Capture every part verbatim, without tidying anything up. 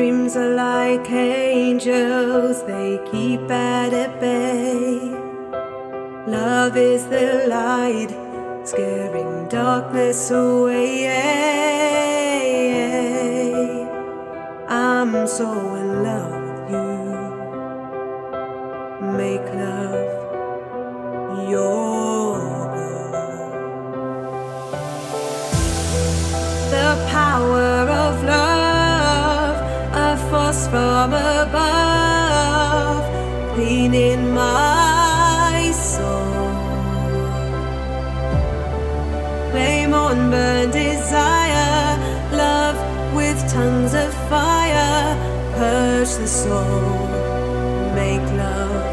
dreams are like angels, they keep at bay. Love is the light, scaring darkness away. I'm so in love with you. Make love your goal. The power of love, a force from above, cleaning my soul. Flame on burn desire, love with tongues of fire, purge the soul, make love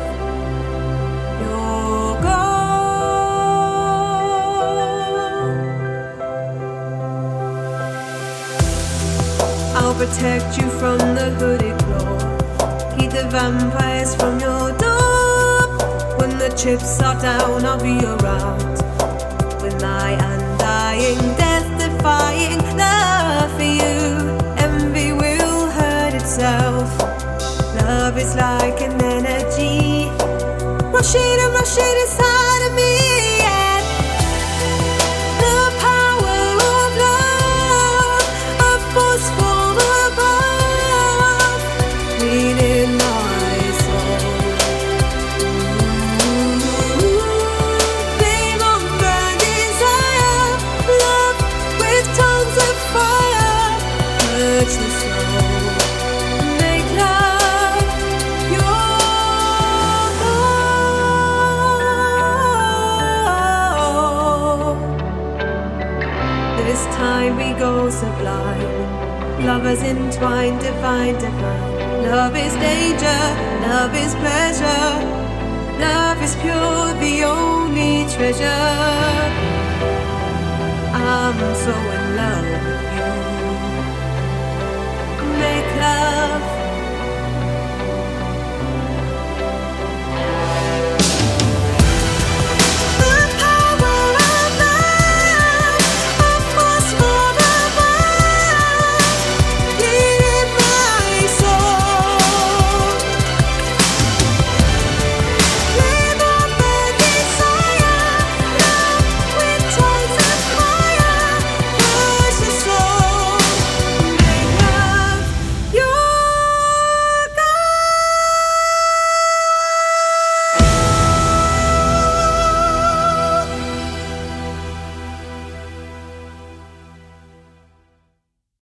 your goal. I'll protect you from the hooded claw, keep the vampires from your door. When the chips are down, I'll be around with my undying, death-defying love for you. Envy will hurt itself. Love is like an energy, rushing and rushing inside of me. And the power of love, a force from above, cleaning my soul. Flame on burn desire, love with tongues of fire, purge the soul, make love your goal. This time we go sublime, lovers entwined, divine, divine. Love is danger, love is pleasure, love is pure, the only treasure. I'm so in love with you. Make love